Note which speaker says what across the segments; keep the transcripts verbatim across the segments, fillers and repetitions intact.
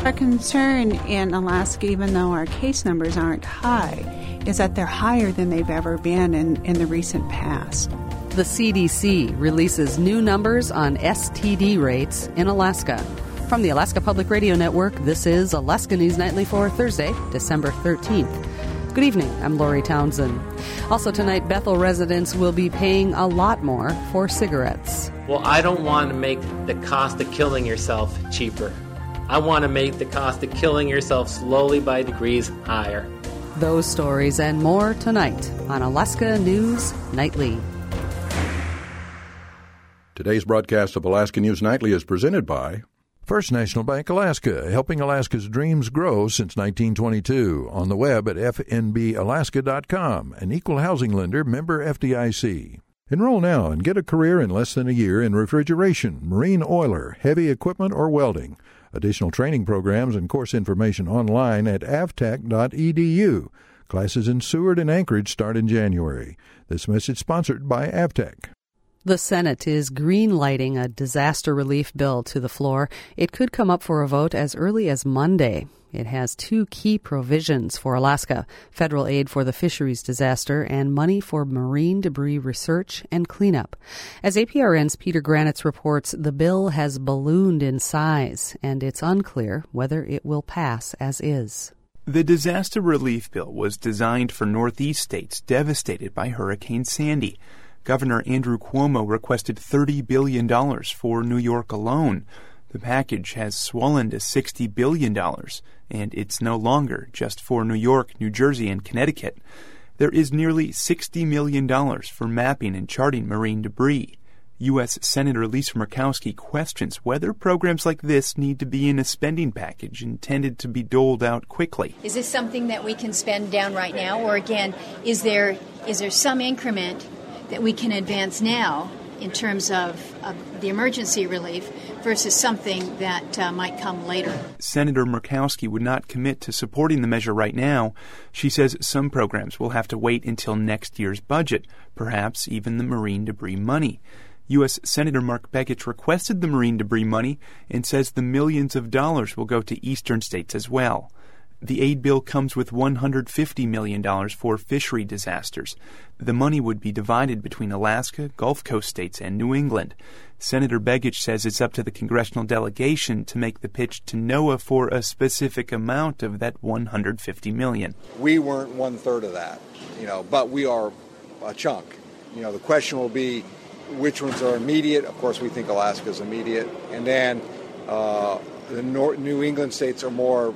Speaker 1: Our concern in Alaska, even though our case numbers aren't high, is that they're higher than they've ever been in, in the recent past.
Speaker 2: The C D C releases new numbers on S T D rates in Alaska. From the Alaska Public Radio Network, this is Alaska News Nightly for Thursday, December thirteenth. Good evening, I'm Lori Townsend. Also tonight, Bethel residents will be paying a lot more for cigarettes.
Speaker 3: Well, I don't want to make the cost of killing yourself cheaper. I want to make the cost of killing yourself slowly by degrees higher.
Speaker 2: Those stories and more tonight on Alaska News Nightly.
Speaker 4: Today's broadcast of Alaska News Nightly is presented by First National Bank Alaska, helping Alaska's dreams grow since nineteen twenty-two. On the web at f n b alaska dot com, an equal housing lender, member F D I C. Enroll now and get a career in less than a year in refrigeration, marine oiler, heavy equipment, or welding. Additional training programs and course information online at avtech dot e d u. Classes in Seward and Anchorage start in January. This message sponsored by Avtech.
Speaker 2: The Senate is green-lighting a disaster relief bill to the floor. It could come up for a vote as early as Monday. It has two key provisions for Alaska: federal aid for the fisheries disaster and money for marine debris research and cleanup. As A P R N's Peter Granitz reports, the bill has ballooned in size, and it's unclear whether it will pass as is.
Speaker 5: The disaster relief bill was designed for Northeast states devastated by Hurricane Sandy. Governor Andrew Cuomo requested thirty billion dollars for New York alone. The package has swollen to sixty billion dollars, and it's no longer just for New York, New Jersey, and Connecticut. There is nearly sixty million dollars for mapping and charting marine debris. U S Senator Lisa Murkowski questions whether programs like this need to be in a spending package intended to be doled out quickly.
Speaker 6: Is this something that we can spend down right now, or again, is there is there some increment that we can advance now in terms of, of the emergency relief versus something that uh, might come later?
Speaker 5: Senator Murkowski would not commit to supporting the measure right now. She says some programs will have to wait until next year's budget, perhaps even the marine debris money. U S Senator Mark Begich requested the marine debris money and says the millions of dollars will go to eastern states as well. The aid bill comes with one hundred fifty million dollars for fishery disasters. The money would be divided between Alaska, Gulf Coast states, and New England. Senator Begich says it's up to the congressional delegation to make the pitch to NOAA for a specific amount of that one hundred fifty million dollars.
Speaker 7: We weren't one-third of that, you know, but we are a chunk. You know, the question will be which ones are immediate. Of course, we think Alaska is immediate. And then uh, the North, New England states are more...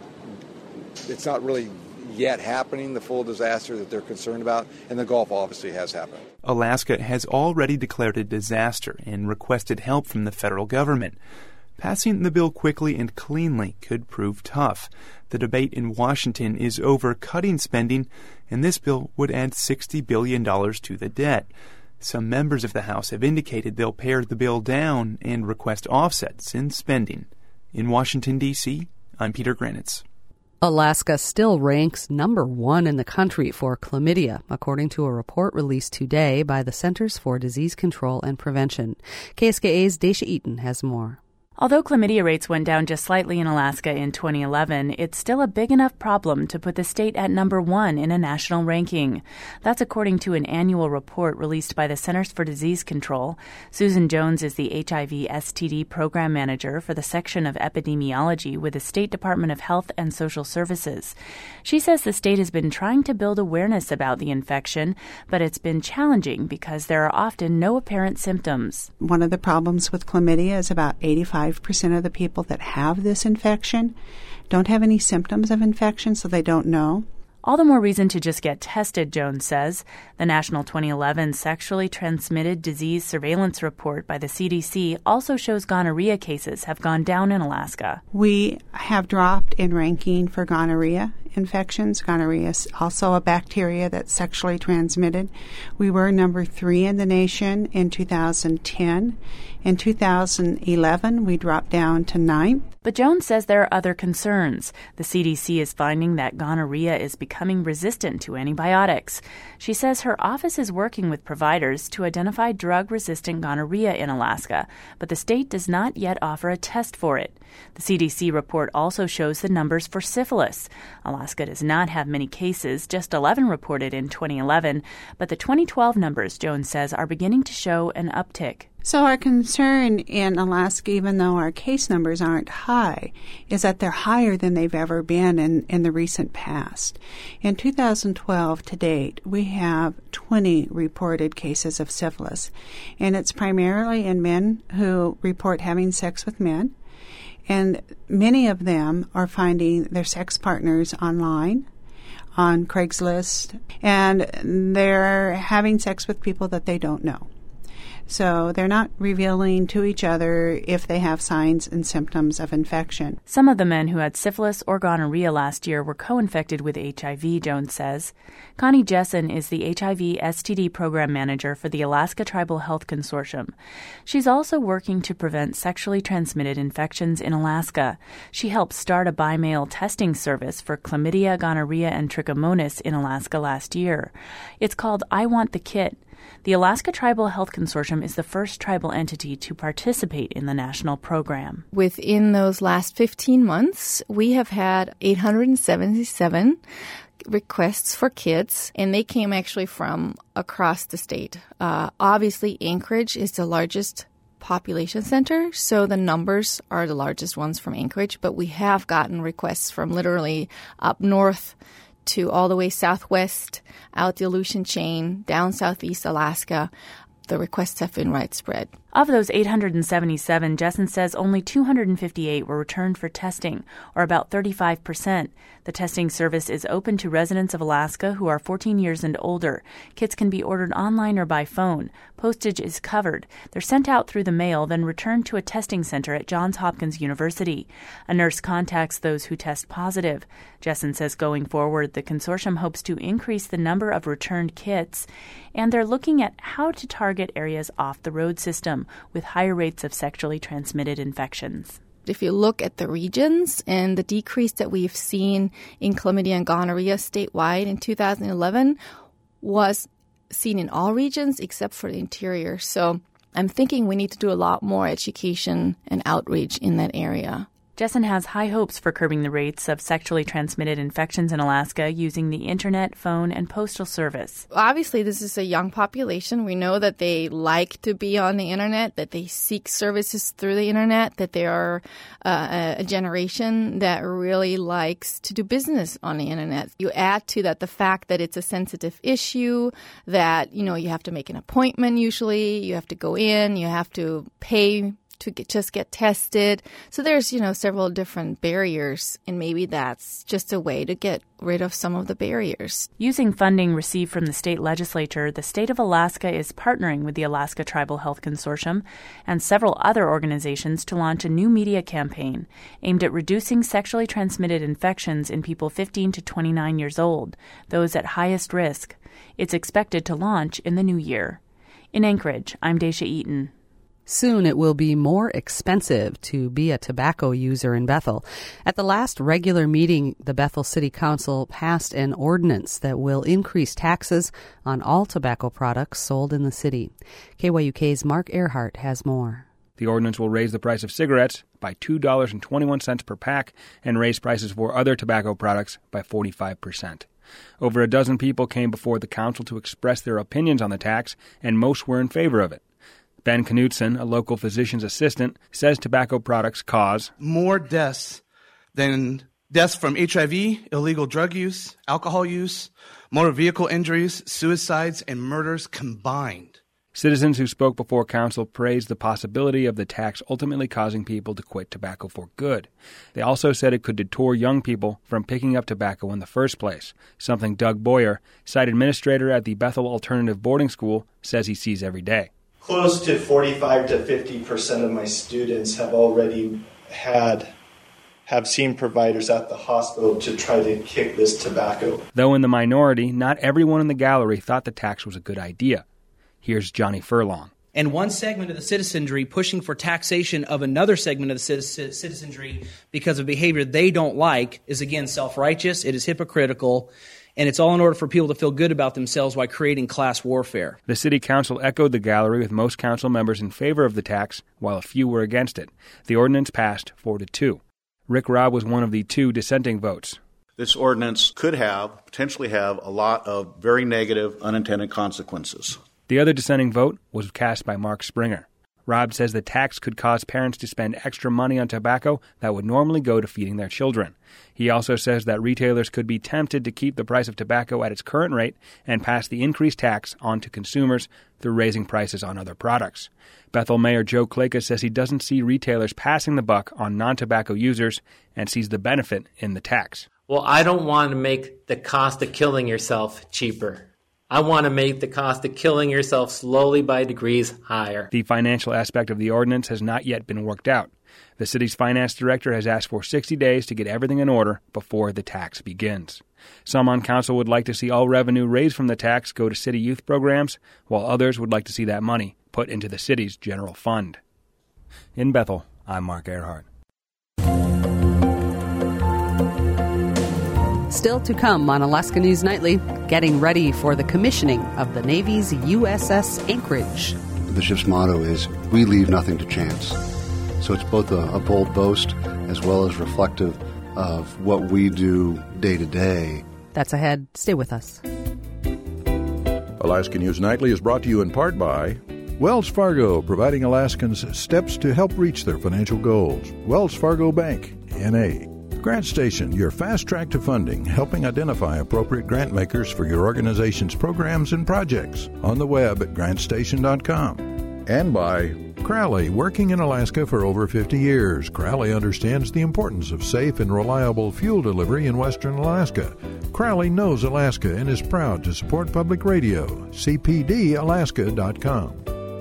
Speaker 7: It's not really yet happening, the full disaster that they're concerned about, and the Gulf obviously has happened.
Speaker 5: Alaska has already declared a disaster and requested help from the federal government. Passing the bill quickly and cleanly could prove tough. The debate in Washington is over cutting spending, and this bill would add sixty billion dollars to the debt. Some members of the House have indicated they'll pare the bill down and request offsets in spending. In Washington, D C, I'm Peter Granitz.
Speaker 2: Alaska still ranks number one in the country for chlamydia, according to a report released today by the Centers for Disease Control and Prevention. K S K A's Daisha Eaton has more.
Speaker 8: Although chlamydia rates went down just slightly in Alaska in twenty eleven, it's still a big enough problem to put the state at number one in a national ranking. That's according to an annual report released by the Centers for Disease Control. Susan Jones is the H I V S T D program manager for the section of epidemiology with the State Department of Health and Social Services. She says the state has been trying to build awareness about the infection, but it's been challenging because there are often no apparent symptoms.
Speaker 1: One of the problems with chlamydia is about eighty-five percent of the people that have this infection don't have any symptoms of infection, so they don't know.
Speaker 8: All the more reason to just get tested, Jones says. The National twenty eleven Sexually Transmitted Disease Surveillance Report by the C D C also shows gonorrhea cases have gone down in Alaska.
Speaker 1: We have dropped in ranking for gonorrhea infections. Gonorrhea is also a bacteria that's sexually transmitted. We were number three in the nation in two thousand ten. In two thousand eleven, we dropped down to ninth.
Speaker 8: But Jones says there are other concerns. The C D C is finding that gonorrhea is becoming resistant to antibiotics. She says her office is working with providers to identify drug-resistant gonorrhea in Alaska, but the state does not yet offer a test for it. The C D C report also shows the numbers for syphilis. Alaska does not have many cases, just eleven reported in twenty eleven, but the twenty twelve numbers, Jones says, are beginning to show an uptick.
Speaker 1: So our concern in Alaska, even though our case numbers aren't high, is that they're higher than they've ever been in, in the recent past. In two thousand twelve to date, we have twenty reported cases of syphilis, and it's primarily in men who report having sex with men, and many of them are finding their sex partners online, on Craigslist, and they're having sex with people that they don't know. So they're not revealing to each other if they have signs and symptoms of infection.
Speaker 8: Some of the men who had syphilis or gonorrhea last year were co-infected with H I V, Jones says. Connie Jessen is the H I V S T D program manager for the Alaska Tribal Health Consortium. She's also working to prevent sexually transmitted infections in Alaska. She helped start a by-mail testing service for chlamydia, gonorrhea, and trichomonas in Alaska last year. It's called I Want the Kit. The Alaska Tribal Health Consortium is the first tribal entity to participate in the national program.
Speaker 9: Within those last fifteen months, we have had eight hundred seventy-seven requests for kits, and they came actually from across the state. Uh, obviously, Anchorage is the largest population center, so the numbers are the largest ones from Anchorage, but we have gotten requests from literally up north to all the way southwest, out the Aleutian chain, down southeast Alaska. The requests have been widespread.
Speaker 8: Of those eight hundred seventy-seven, Jessen says only two hundred fifty-eight were returned for testing, or about thirty-five percent. The testing service is open to residents of Alaska who are fourteen years and older. Kits can be ordered online or by phone. Postage is covered. They're sent out through the mail, then returned to a testing center at Johns Hopkins University. A nurse contacts those who test positive. Jessen says going forward, the consortium hopes to increase the number of returned kits, and they're looking at how to target areas off the road system with higher rates of sexually transmitted infections.
Speaker 9: If you look at the regions and the decrease that we've seen in chlamydia and gonorrhea statewide in two thousand eleven was seen in all regions except for the interior. So I'm thinking we need to do a lot more education and outreach in that area.
Speaker 8: Jessen has high hopes for curbing the rates of sexually transmitted infections in Alaska using the internet, phone, and postal service.
Speaker 9: Obviously, this is a young population. We know that they like to be on the internet, that they seek services through the internet, that they are uh, a generation that really likes to do business on the internet. You add to that the fact that it's a sensitive issue, that, you know, you have to make an appointment usually, you have to go in, you have to pay to get, just get tested. So there's, you know, several different barriers, and maybe that's just a way to get rid of some of the barriers.
Speaker 8: Using funding received from the state legislature, the state of Alaska is partnering with the Alaska Tribal Health Consortium and several other organizations to launch a new media campaign aimed at reducing sexually transmitted infections in people fifteen to twenty-nine years old, those at highest risk. It's expected to launch in the new year. In Anchorage, I'm Daisha Eaton.
Speaker 2: Soon it will be more expensive to be a tobacco user in Bethel. At the last regular meeting, the Bethel City Council passed an ordinance that will increase taxes on all tobacco products sold in the city. K Y U K's Mark Earhart has more.
Speaker 10: The ordinance will raise the price of cigarettes by two dollars and twenty-one cents per pack and raise prices for other tobacco products by forty-five percent. Over a dozen people came before the council to express their opinions on the tax, and most were in favor of it. Ben Knutson, a local physician's assistant, says tobacco products cause
Speaker 11: more deaths than deaths from H I V, illegal drug use, alcohol use, motor vehicle injuries, suicides, and murders combined.
Speaker 10: Citizens who spoke before council praised the possibility of the tax ultimately causing people to quit tobacco for good. They also said it could deter young people from picking up tobacco in the first place, something Doug Boyer, site administrator at the Bethel Alternative Boarding School, says he sees every day.
Speaker 12: Close to forty-five to fifty percent of my students have already had have seen providers at the hospital to try to kick this tobacco.
Speaker 10: Though in the minority, not everyone in the gallery thought the tax was a good idea. Here's Johnny Furlong.
Speaker 13: And one segment of the citizenry pushing for taxation of another segment of the citizenry because of behavior they don't like is, again, self-righteous, it is hypocritical, and it's all in order for people to feel good about themselves while creating class warfare.
Speaker 10: The city council echoed the gallery with most council members in favor of the tax, while a few were against it. The ordinance passed four to two. Rick Robb was one of the two dissenting votes.
Speaker 14: This ordinance could have, potentially have, a lot of very negative unintended consequences.
Speaker 10: The other dissenting vote was cast by Mark Springer. Robb says the tax could cause parents to spend extra money on tobacco that would normally go to feeding their children. He also says that retailers could be tempted to keep the price of tobacco at its current rate and pass the increased tax on to consumers through raising prices on other products. Bethel Mayor Joe Klaka says he doesn't see retailers passing the buck on non-tobacco users and sees the benefit in the tax.
Speaker 3: Well, I don't want to make the cost of killing yourself cheaper. I want to make the cost of killing yourself slowly by degrees higher.
Speaker 10: The financial aspect of the ordinance has not yet been worked out. The city's finance director has asked for sixty days to get everything in order before the tax begins. Some on council would like to see all revenue raised from the tax go to city youth programs, while others would like to see that money put into the city's general fund. In Bethel, I'm Mark Earhart.
Speaker 2: Still to come on Alaska News Nightly, getting ready for the commissioning of the Navy's U S S Anchorage.
Speaker 15: The ship's motto is, "We leave nothing to chance." So it's both a, a bold boast as well as reflective of what we do day to day.
Speaker 2: That's ahead. Stay with us.
Speaker 4: Alaska News Nightly is brought to you in part by Wells Fargo, providing Alaskans steps to help reach their financial goals. Wells Fargo Bank, N A Grant Station, your fast track to funding, helping identify appropriate grant makers for your organization's programs and projects. On the web at grant station dot com. And by Crowley, working in Alaska for over fifty years. Crowley understands the importance of safe and reliable fuel delivery in western Alaska. Crowley knows Alaska and is proud to support public radio. C P D alaska dot com.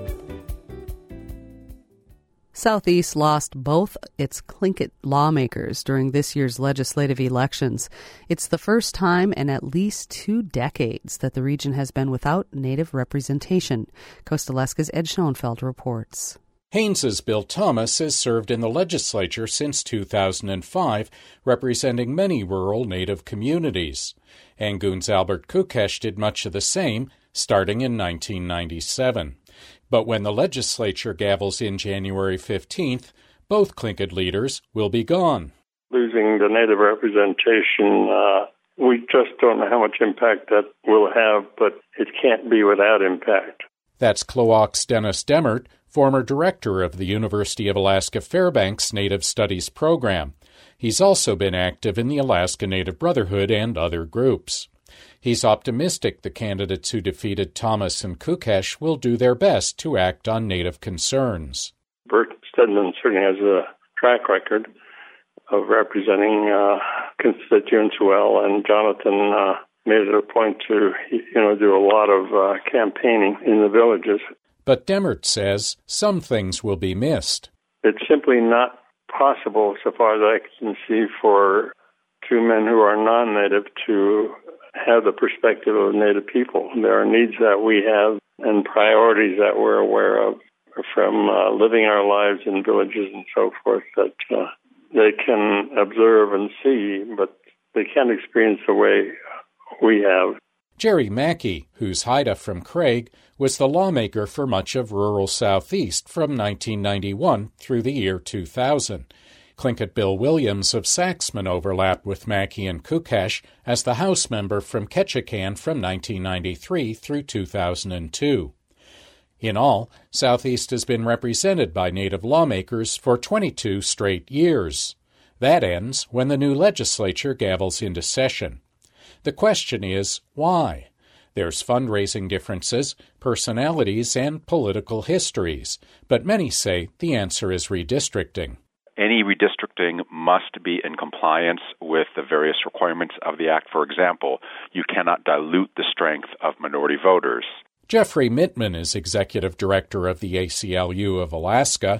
Speaker 2: Southeast lost both its Tlingit lawmakers during this year's legislative elections. It's the first time in at least two decades that the region has been without Native representation. Coast Alaska's Ed Schoenfeld reports.
Speaker 16: Haynes's Bill Thomas has served in the legislature since two thousand five, representing many rural Native communities. Angoon's Albert Kukesh did much of the same, starting in nineteen ninety-seven. But when the legislature gavels in January fifteenth, both Tlingit leaders will be gone.
Speaker 17: Losing the Native representation, uh, we just don't know how much impact that will have, but it can't be without impact.
Speaker 16: That's Cloak's Dennis Demert, former director of the University of Alaska Fairbanks Native Studies program. He's also been active in the Alaska Native Brotherhood and other groups. He's optimistic the candidates who defeated Thomas and Kukesh will do their best to act on Native concerns.
Speaker 17: Bert Stedman certainly has a track record of representing uh, constituents well, and Jonathan uh, made it a point to, you know, do a lot of uh, campaigning in the villages.
Speaker 16: But Demert says some things will be missed.
Speaker 17: It's simply not possible, so far as I can see, for two men who are non-Native to have the perspective of Native people. There are needs that we have and priorities that we're aware of from uh, living our lives in villages and so forth that uh, they can observe and see, but they can't experience the way we have.
Speaker 16: Jerry Mackey, who's Haida from Craig, was the lawmaker for much of rural Southeast from nineteen ninety-one through the year two thousand. Tlingit Bill Williams of Saxman overlapped with Mackey and Kukesh as the House member from Ketchikan from nineteen ninety-three through two thousand two. In all, Southeast has been represented by Native lawmakers for twenty-two straight years. That ends when the new legislature gavels into session. The question is, why? There's fundraising differences, personalities, and political histories, but many say the answer is redistricting.
Speaker 18: Any redistricting must be in compliance with the various requirements of the Act. For example, you cannot dilute the strength of minority voters.
Speaker 16: Jeffrey Mittman is executive director of the A C L U of Alaska.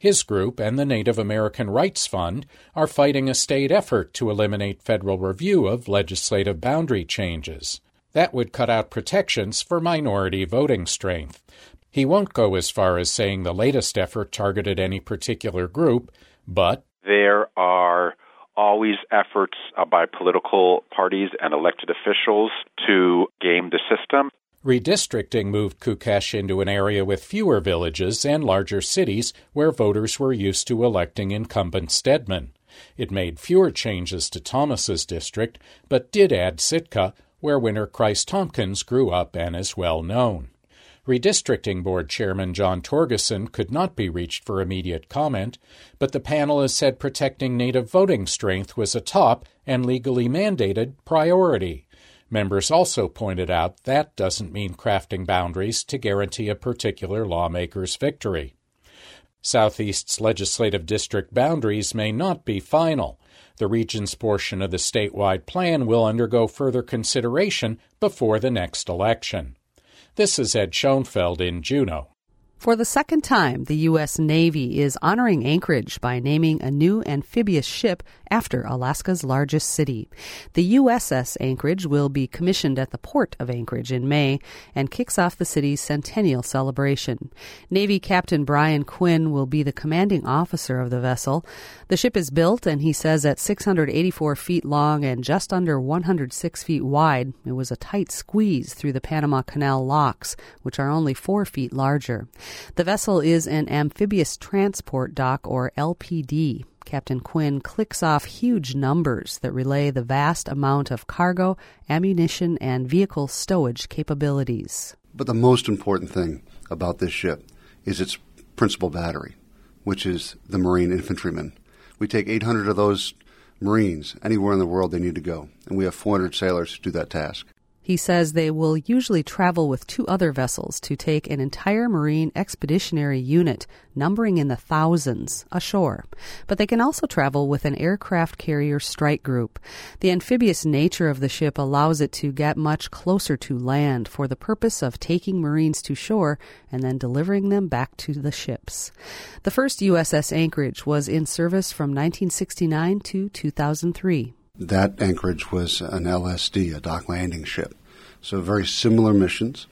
Speaker 16: His group and the Native American Rights Fund are fighting a state effort to eliminate federal review of legislative boundary changes. That would cut out protections for minority voting strength. He won't go as far as saying the latest effort targeted any particular group, but
Speaker 18: there are always efforts uh, by political parties and elected officials to game the system.
Speaker 16: Redistricting moved Kukesh into an area with fewer villages and larger cities where voters were used to electing incumbent Stedman. It made fewer changes to Thomas's district, but did add Sitka, where Winter Christ Tompkins grew up and is well known. Redistricting Board Chairman John Torgeson could not be reached for immediate comment, but the panel has said protecting Native voting strength was a top and legally mandated priority. Members also pointed out that doesn't mean crafting boundaries to guarantee a particular lawmaker's victory. Southeast's legislative district boundaries may not be final. The region's portion of the statewide plan will undergo further consideration before the next election. This is Ed Schoenfeld in Juneau.
Speaker 2: For the second time, the U S. Navy is honoring Anchorage by naming a new amphibious ship after Alaska's largest city. The U S S Anchorage will be commissioned at the port of Anchorage in May and kicks off the city's centennial celebration. Navy Captain Brian Quinn will be the commanding officer of the vessel. The ship is built, and he says, at six hundred eighty-four feet long and just under one hundred six feet wide. It was a tight squeeze through the Panama Canal locks, which are only four feet larger. The vessel is an amphibious transport dock, or L P D. Captain Quinn clicks off huge numbers that relay the vast amount of cargo, ammunition, and vehicle stowage capabilities.
Speaker 15: But the most important thing about this ship is its principal battery, which is the Marine infantrymen. We take eight hundred of those Marines anywhere in the world they need to go, and we have four hundred sailors to do that task.
Speaker 2: He says they will usually travel with two other vessels to take an entire Marine expeditionary unit, numbering in the thousands, ashore. But they can also travel with an aircraft carrier strike group. The amphibious nature of the ship allows it to get much closer to land for the purpose of taking Marines to shore and then delivering them back to the ships. The first U S S Anchorage was in service from nineteen sixty-nine to two thousand three.
Speaker 15: That Anchorage was an L S D, a dock landing ship. So very similar missions.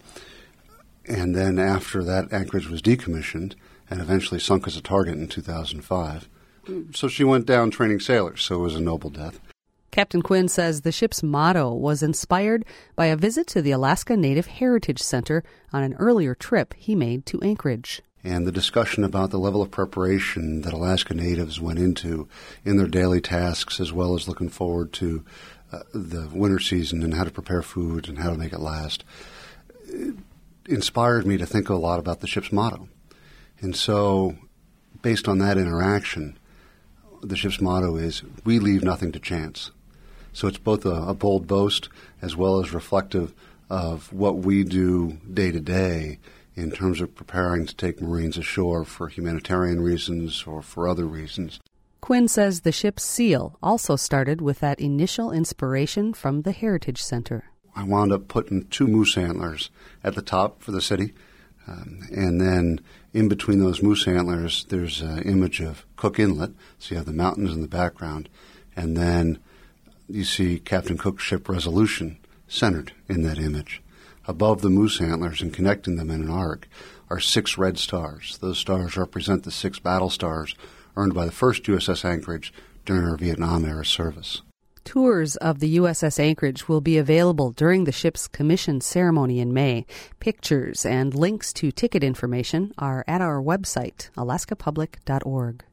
Speaker 15: And then after that, Anchorage was decommissioned and eventually sunk as a target in two thousand five. So she went down training sailors, so it was a noble death.
Speaker 2: Captain Quinn says the ship's motto was inspired by a visit to the Alaska Native Heritage Center on an earlier trip he made to Anchorage.
Speaker 15: And the discussion about the level of preparation that Alaska Natives went into in their daily tasks, as well as looking forward to uh, the winter season and how to prepare food and how to make it last, it inspired me to think a lot about the ship's motto. And so, based on that interaction, the ship's motto is, "We leave nothing to chance." So it's both a, a bold boast as well as reflective of what we do day to day in terms of preparing to take Marines ashore for humanitarian reasons or for other reasons.
Speaker 2: Quinn says the ship's seal also started with that initial inspiration from the Heritage Center.
Speaker 15: I wound up putting two moose antlers at the top for the city, um, and then in between those moose antlers there's an image of Cook Inlet, so you have the mountains in the background, and then you see Captain Cook's ship Resolution centered in that image. Above the moose antlers and connecting them in an arc are six red stars. Those stars represent the six battle stars earned by the first U S S Anchorage during our Vietnam-era service.
Speaker 2: Tours of the U S S Anchorage will be available during the ship's commission ceremony in May. Pictures and links to ticket information are at our website, alaska public dot org.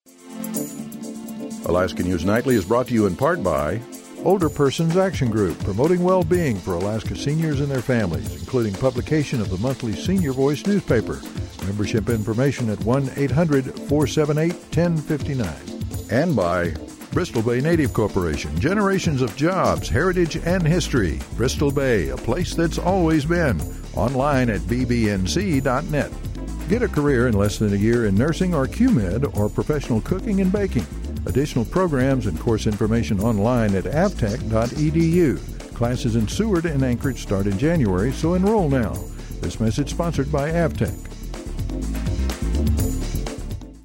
Speaker 4: Alaska News Nightly is brought to you in part by Older Persons Action Group, promoting well-being for Alaska seniors and their families, including publication of the monthly Senior Voice newspaper. Membership information at one eight hundred four seven eight one zero five nine. And by Bristol Bay Native Corporation, generations of jobs, heritage, and history. Bristol Bay, a place that's always been. Online at b b n c dot net. Get a career in less than a year in nursing or Q Med or professional cooking and baking. Additional programs and course information online at avtech dot e d u. Classes in Seward and Anchorage start in January, so enroll now. This message sponsored by Avtech.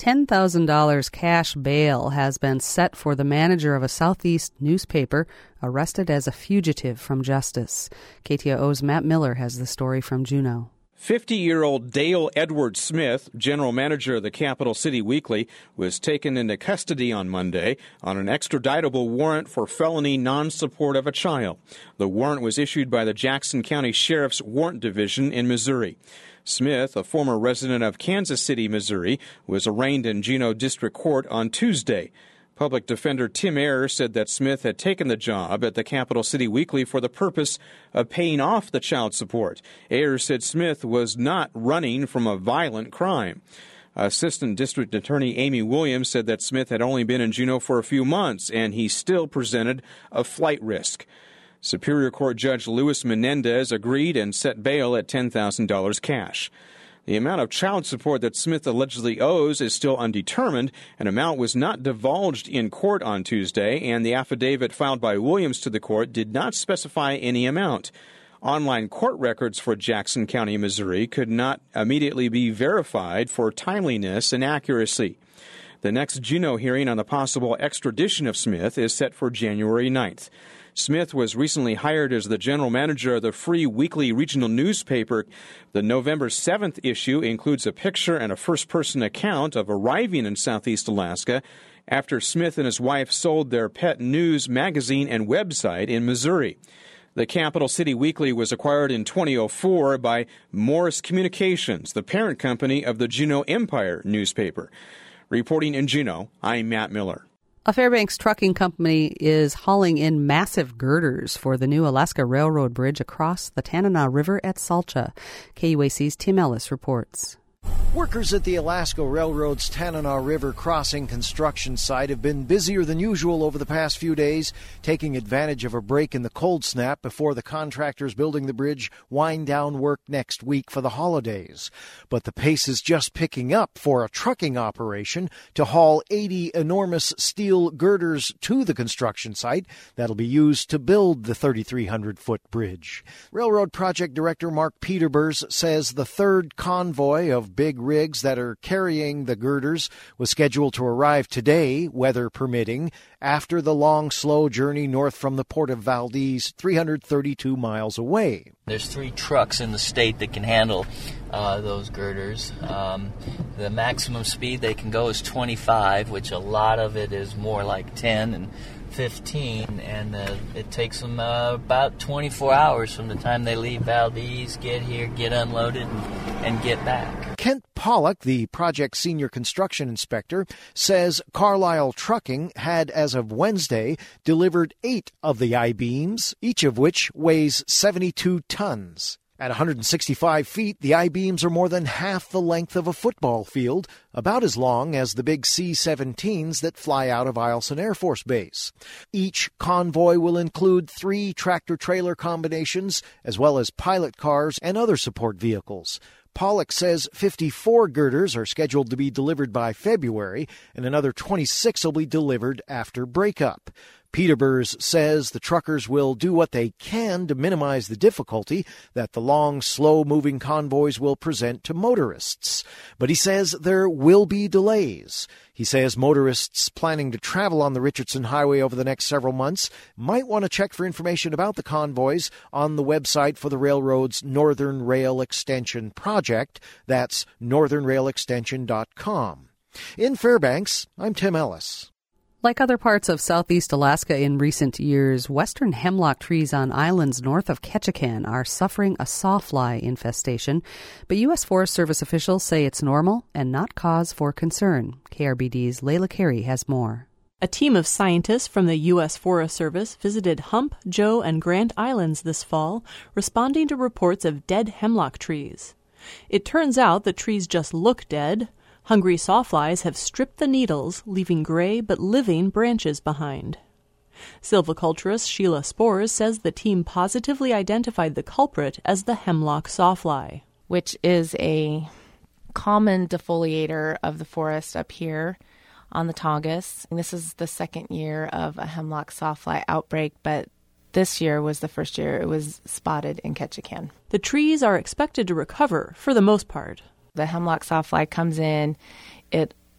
Speaker 2: ten thousand dollars cash bail has been set for the manager of a Southeast newspaper arrested as a fugitive from justice. K T O O's Matt Miller has the story from Juneau.
Speaker 19: fifty-year-old Dale Edward Smith, general manager of the Capital City Weekly, was taken into custody on Monday on an extraditable warrant for felony non-support of a child. The warrant was issued by the Jackson County Sheriff's Warrant Division in Missouri. Smith, a former resident of Kansas City, Missouri, was arraigned in Juneau District Court on Tuesday. Public Defender Tim Ayers said that Smith had taken the job at the Capital City Weekly for the purpose of paying off the child support. Ayers said Smith was not running from a violent crime. Assistant District Attorney Amy Williams said that Smith had only been in Juneau for a few months, and he still presented a flight risk. Superior Court Judge Luis Menendez agreed and set bail at ten thousand dollars cash. The amount of child support that Smith allegedly owes is still undetermined. An amount was not divulged in court on Tuesday, and the affidavit filed by Williams to the court did not specify any amount. Online court records for Jackson County, Missouri, could not immediately be verified for timeliness and accuracy. The next Juneau hearing on the possible extradition of Smith is set for January ninth. Smith was recently hired as the general manager of the Free Weekly regional newspaper. The November seventh issue includes a picture and a first-person account of arriving in Southeast Alaska after Smith and his wife sold their pet news magazine and website in Missouri. The Capital City Weekly was acquired in twenty oh four by Morris Communications, the parent company of the Juneau Empire newspaper. Reporting in Juneau, I'm Matt Miller.
Speaker 2: A Fairbanks trucking company is hauling in massive girders for the new Alaska Railroad bridge across the Tanana River at Salcha. K U A C's Tim Ellis reports.
Speaker 20: Workers at the Alaska Railroad's Tanana River crossing construction site have been busier than usual over the past few days, taking advantage of a break in the cold snap before the contractors building the bridge wind down work next week for the holidays. But the pace is just picking up for a trucking operation to haul eighty enormous steel girders to the construction site that'll be used to build the thirty-three hundred foot bridge. Railroad Project Director Mark Peterbers says the third convoy of big rigs that are carrying the girders was scheduled to arrive today, weather permitting, after the long, slow journey north from the port of Valdez, three hundred thirty-two miles away.
Speaker 21: There's three trucks in the state that can handle uh, those girders. Um, the maximum speed they can go is twenty-five, which a lot of it is more like ten and fifteen, and uh, it takes them uh, about twenty-four hours from the time they leave Valdez, get here, get unloaded, and, and get back.
Speaker 20: Kent Pollock, the project senior construction inspector, says Carlisle Trucking had, as of Wednesday, delivered eight of the I-beams, each of which weighs seventy-two tons. At one hundred sixty-five feet, the I-beams are more than half the length of a football field, about as long as the big C seventeens that fly out of Eielson Air Force Base. Each convoy will include three tractor-trailer combinations, as well as pilot cars and other support vehicles. Pollock says fifty-four girders are scheduled to be delivered by February, and another twenty-six will be delivered after breakup. Peterbers says the truckers will do what they can to minimize the difficulty that the long, slow-moving convoys will present to motorists. But he says there will be delays. He says motorists planning to travel on the Richardson Highway over the next several months might want to check for information about the convoys on the website for the railroad's Northern Rail Extension project. That's northern rail extension dot com. In Fairbanks, I'm Tim Ellis.
Speaker 2: Like other parts of southeast Alaska in recent years, western hemlock trees on islands north of Ketchikan are suffering a sawfly infestation, but U S Forest Service officials say it's normal and not cause for concern. K R B D's Layla Carey has more.
Speaker 22: A team of scientists from the U S Forest Service visited Hump, Joe, and Grant Islands this fall, responding to reports of dead hemlock trees. It turns out the trees just look dead. Hungry sawflies have stripped the needles, leaving gray but living branches behind. Silviculturist Sheila Spores says the team positively identified the culprit as the hemlock sawfly,
Speaker 23: which is a common defoliator of the forest up here on the Tongass. This is the second year of a hemlock sawfly outbreak, but this year was the first year it was spotted in Ketchikan.
Speaker 22: The trees are expected to recover for the most part.
Speaker 23: The hemlock sawfly comes in, it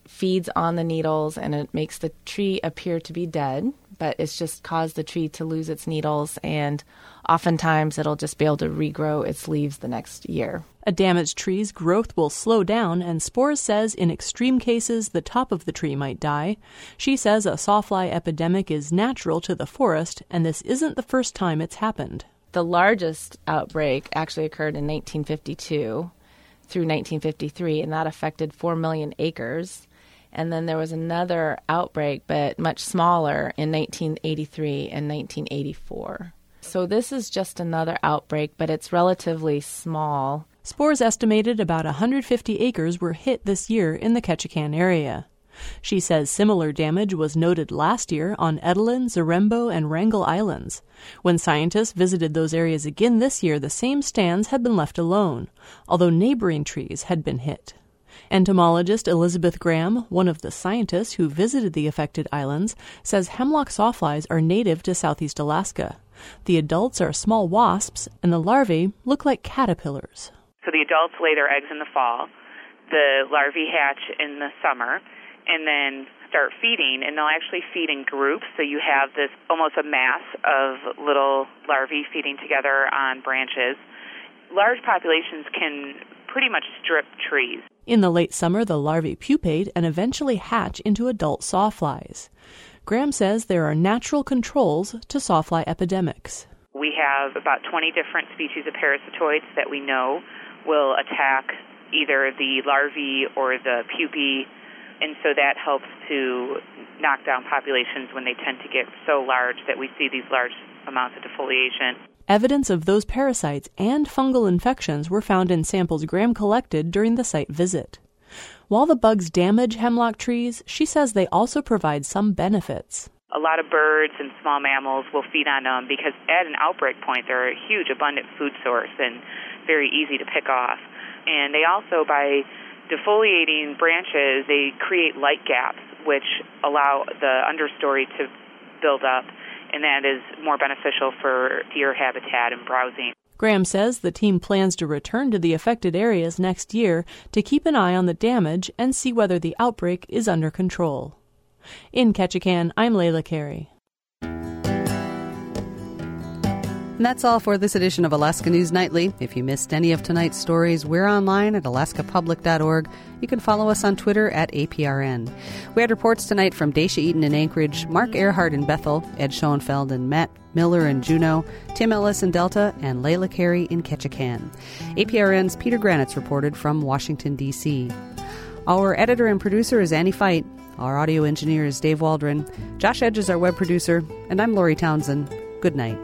Speaker 23: feeds on the needles and it makes the tree appear to be dead, but it's just caused the tree to lose its needles, and oftentimes it'll just be able to regrow its leaves the next year.
Speaker 22: A damaged tree's growth will slow down, and Spores says in extreme cases the top of the tree might die. She says a sawfly epidemic is natural to the forest, and this isn't the first time it's happened.
Speaker 23: The largest outbreak actually occurred in nineteen fifty-two through nineteen fifty-three, and that affected four million acres. And then there was another outbreak, but much smaller, in nineteen eighty-three and nineteen eighty-four. So this is just another outbreak, but it's relatively small.
Speaker 22: Spores estimated about one hundred fifty acres were hit this year in the Ketchikan area. She says similar damage was noted last year on Edelin, Zarembo, and Wrangell Islands. When scientists visited those areas again this year, the same stands had been left alone, although neighboring trees had been hit. Entomologist Elizabeth Graham, one of the scientists who visited the affected islands, says hemlock sawflies are native to southeast Alaska. The adults are small wasps, and the larvae look like caterpillars.
Speaker 5: So the adults lay their eggs in the fall, the larvae hatch in the summer, and then start feeding, and they'll actually feed in groups. So you have this almost a mass of little larvae feeding together on branches. Large populations can pretty much strip trees.
Speaker 22: In the late summer, the larvae pupate and eventually hatch into adult sawflies. Graham says there are natural controls to sawfly epidemics.
Speaker 5: We have about twenty different species of parasitoids that we know will attack either the larvae or the pupae, and so that helps to knock down populations when they tend to get so large that we see these large amounts of defoliation.
Speaker 22: Evidence of those parasites and fungal infections were found in samples Graham collected during the site visit. While the bugs damage hemlock trees, she says they also provide some benefits.
Speaker 5: A lot of birds and small mammals will feed on them because at an outbreak point, they're a huge, abundant food source and very easy to pick off. And they also, by defoliating branches, they create light gaps, which allow the understory to build up, and that is more beneficial for deer habitat and browsing.
Speaker 22: Graham says the team plans to return to the affected areas next year to keep an eye on the damage and see whether the outbreak is under control. In Ketchikan, I'm Layla Carey.
Speaker 2: And that's all for this edition of Alaska News Nightly. If you missed any of tonight's stories, we're online at alaska public dot org. You can follow us on Twitter at A P R N. We had reports tonight from Dacia Eaton in Anchorage, Mark Earhart in Bethel, Ed Schoenfeld and Matt Miller in Juneau, Tim Ellis in Delta, and Layla Carey in Ketchikan. A P R N's Peter Granitz reported from Washington, D C Our editor and producer is Annie Fite. Our audio engineer is Dave Waldron. Josh Edge is our web producer, and I'm Lori Townsend. Good night.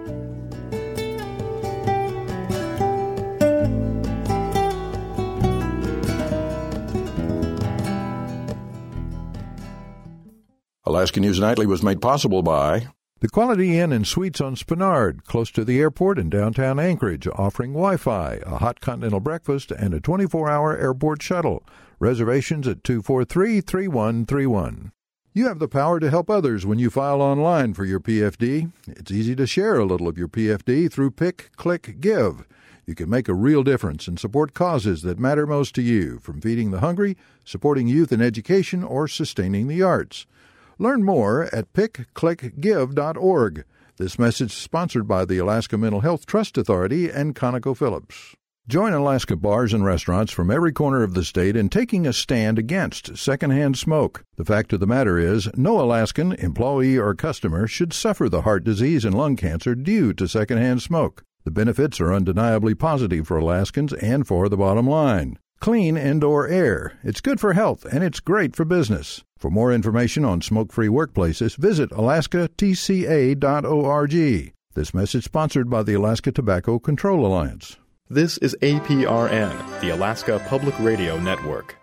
Speaker 4: Alaska News Nightly was made possible by the Quality Inn and Suites on Spenard, close to the airport in downtown Anchorage, offering Wi-Fi, a hot continental breakfast, and a twenty-four hour airport shuttle. Reservations at two four three, three one three one. You have the power to help others when you file online for your P F D. It's easy to share a little of your P F D through Pick, Click, Give. You can make a real difference and support causes that matter most to you, from feeding the hungry, supporting youth in education, or sustaining the arts. Learn more at pick click give dot org. This message is sponsored by the Alaska Mental Health Trust Authority and ConocoPhillips. Join Alaska bars and restaurants from every corner of the state in taking a stand against secondhand smoke. The fact of the matter is, no Alaskan, employee or customer should suffer the heart disease and lung cancer due to secondhand smoke. The benefits are undeniably positive for Alaskans and for the bottom line. Clean indoor air. It's good for health, and it's great for business. For more information on smoke-free workplaces, visit alaska t c a dot org. This message sponsored by the Alaska Tobacco Control Alliance.
Speaker 6: This is A P R N, the Alaska Public Radio Network.